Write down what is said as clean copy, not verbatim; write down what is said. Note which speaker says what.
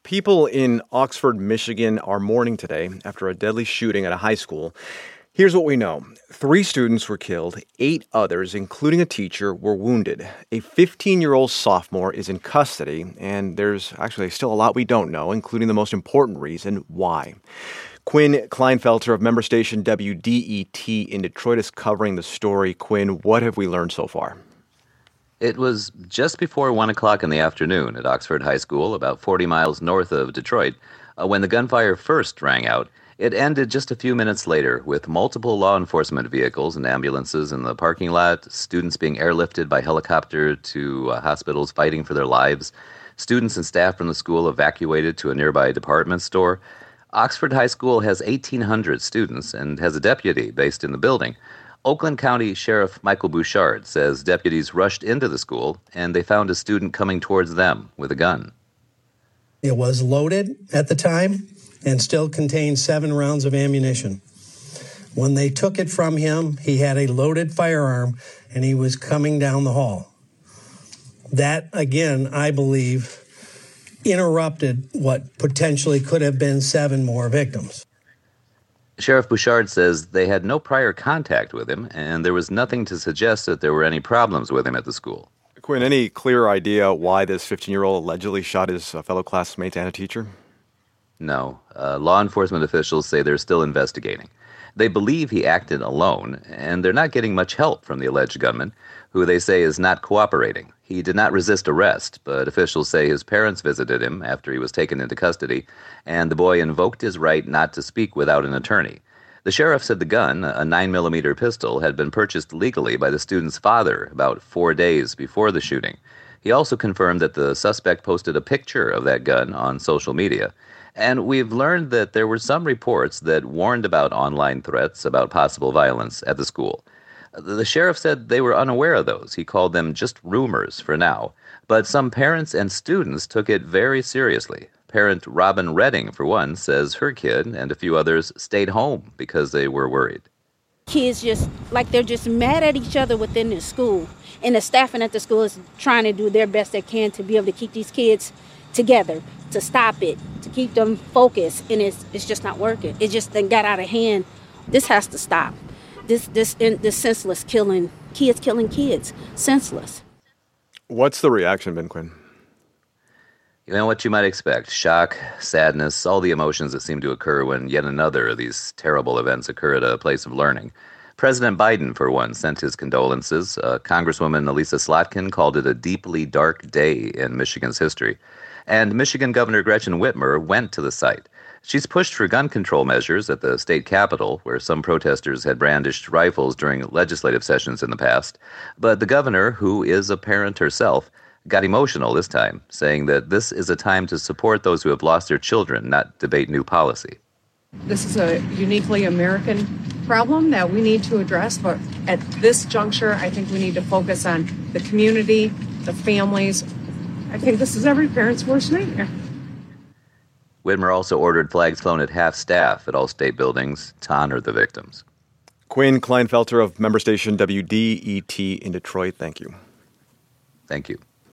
Speaker 1: People in Oxford, Michigan are mourning today after a deadly shooting at a high school. Here's what we know. 3 students were killed, 8 others, including a teacher, were wounded. A 15-year-old sophomore is in custody, and there's actually still a lot we don't know, including the most important reason why. Quinn Kleinfelter of member station WDET in Detroit is covering the story. Quinn, what have we learned so far?
Speaker 2: It was just before 1 o'clock in the afternoon at Oxford High School, about 40 miles north of Detroit, when the gunfire first rang out. It ended just a few minutes later with multiple law enforcement vehicles and ambulances in the parking lot, students being airlifted by helicopter to hospitals fighting for their lives, students and staff from the school evacuated to a nearby department store. Oxford High School has 1,800 students and has a deputy based in the building. Oakland County Sheriff Michael Bouchard says deputies rushed into the school and they found a student coming towards them with a gun.
Speaker 3: It was loaded at the time and still contained 7 rounds of ammunition. When they took it from him, he had a loaded firearm and he was coming down the hall. That, again, I believe, interrupted what potentially could have been 7 more victims.
Speaker 2: Sheriff Bouchard says they had no prior contact with him, and there was nothing to suggest that there were any problems with him at the school.
Speaker 1: Quinn, any clear idea why this 15-year-old allegedly shot his fellow classmates and a teacher?
Speaker 2: No. Law enforcement officials say they're still investigating. They believe he acted alone, and they're not getting much help from the alleged gunman, who they say is not cooperating. He did not resist arrest, but officials say his parents visited him after he was taken into custody, and the boy invoked his right not to speak without an attorney. The sheriff said the gun, a 9mm pistol, had been purchased legally by the student's father about 4 days before the shooting. He also confirmed that the suspect posted a picture of that gun on social media. And we've learned that there were some reports that warned about online threats about possible violence at the school. The sheriff said they were unaware of those. He called them just rumors for now. But some parents and students took it very seriously. Parent Robin Redding, for one, says her kid and a few others stayed home because they were worried.
Speaker 4: Kids they're just mad at each other within the school. And the staffing at the school is trying to do their best they can to be able to keep these kids together, to stop it, to keep them focused. And it's just not working. It just got out of hand. This has to stop. This senseless killing kids, senseless.
Speaker 1: What's the reaction been, Quinn?
Speaker 2: You know what you might expect. Shock, sadness, all the emotions that seem to occur when yet another of these terrible events occur at a place of learning. President Biden, for one, sent his condolences. Congresswoman Elisa Slotkin called it a deeply dark day in Michigan's history. And Michigan Governor Gretchen Whitmer went to the site. She's pushed for gun control measures at the state capitol, where some protesters had brandished rifles during legislative sessions in the past. But the governor, who is a parent herself, got emotional this time, saying that this is a time to support those who have lost their children, not debate new policy.
Speaker 5: This is a uniquely American problem that we need to address, but at this juncture, I think we need to focus on the community, the families. I think this is every parent's worst nightmare.
Speaker 2: Whitmer also ordered flags flown at half staff at all state buildings to honor the victims.
Speaker 1: Quinn Kleinfelter of member station WDET in Detroit, thank you.
Speaker 2: Thank you.